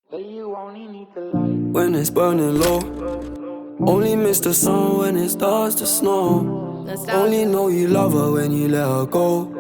When it's burning low, only miss the sun when it starts to snow. Only know you love her when you let her go.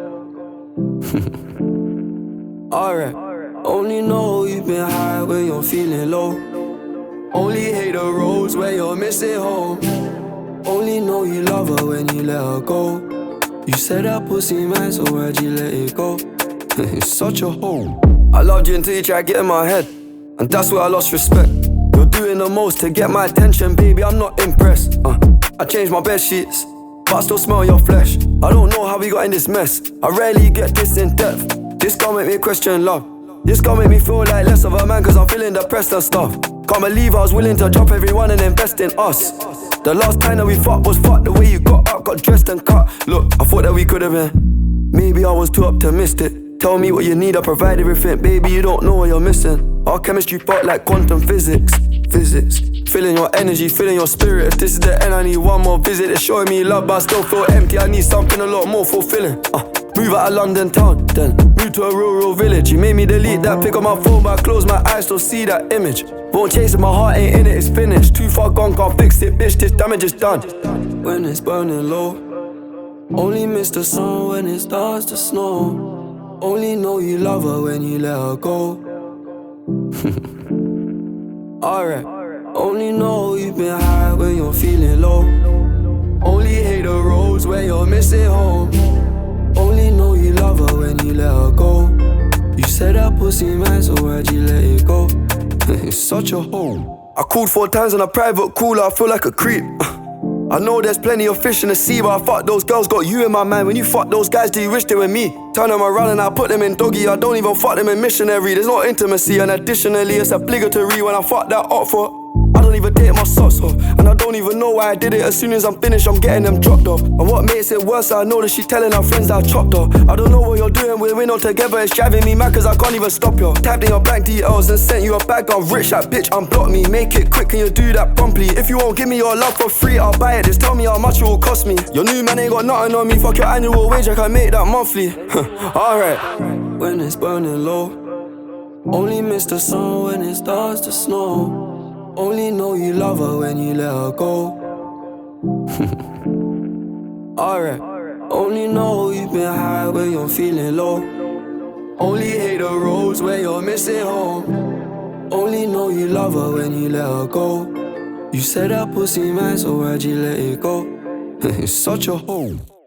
Alright, only know you've been high when you're feeling low. Only hate the roads where you're missing home. Only know you love her when you let her go. You said that pussy man, so why'd you let it go? It's such a hole. I loved you until you tried to get in my head, and that's where I lost respect. You're doing the most to get my attention, baby, I'm not impressed. I changed my bed sheets, but I still smell your flesh. I don't know how we got in this mess. I rarely get this in depth. This gon' make me question love. This gon' make me feel like less of a man, cause I'm feeling depressed and stuff. Can't believe I was willing to drop everyone and invest in us. The last time that we fucked was fucked. The way you got up, got dressed and cut. Look, I thought that we could've been. Maybe I was too optimistic. Tell me what you need, I provide everything. Baby, you don't know what you're missing. Our chemistry felt like quantum physics. Feeling your energy, feeling your spirit. If this is the end, I need one more visit. It's showing me love, but I still feel empty. I need something a lot more fulfilling. Move out of London town, then move to a rural village. You made me delete that pic on my phone, but I close my eyes, still see that image. Won't chase it, my heart ain't in it, it's finished. Too far gone, can't fix it, bitch, this damage is done. When it's burning low, only miss the sun when it starts to snow. Only know you love her when you let her go. Alright, only know you've been high when you're feeling low. Only hate the roads where you're missing home. Only know you love her when you let her go. You said that pussy man, so why'd you let it go? It's such a hole. I called 4 times on a private call, I feel like a creep. I know there's plenty of fish in the sea, but I fuck those girls, got you in my mind. When you fuck those guys, do you wish they were me? Turn them around and I put them in doggy. I don't even fuck them in missionary. There's no intimacy, and additionally it's obligatory when I fuck that up for. I don't even date my socks off, and I don't even know why I did it. As soon as I'm finished, I'm getting them dropped off. And what makes it worse, I know that she's telling her friends that I chopped her. I don't know what you're doing, we're not together. It's driving me mad cause I can't even stop you. Tapped in your bank details and sent you a bag. I'm rich, that bitch, unblock me. Make it quick, can you do that promptly? If you won't give me your love for free, I'll buy it. Just tell me how much it will cost me. Your new man ain't got nothing on me. Fuck your annual wage, I can make that monthly. Alright. When it's burning low, only miss the sun when it starts to snow. Only know you love her when you let her go. Alright, only know you've been high when you're feeling low. Only hate the roads where you're missing home. Only know you love her when you let her go. You said that pussy man, so why'd you let it go? It's such a hole.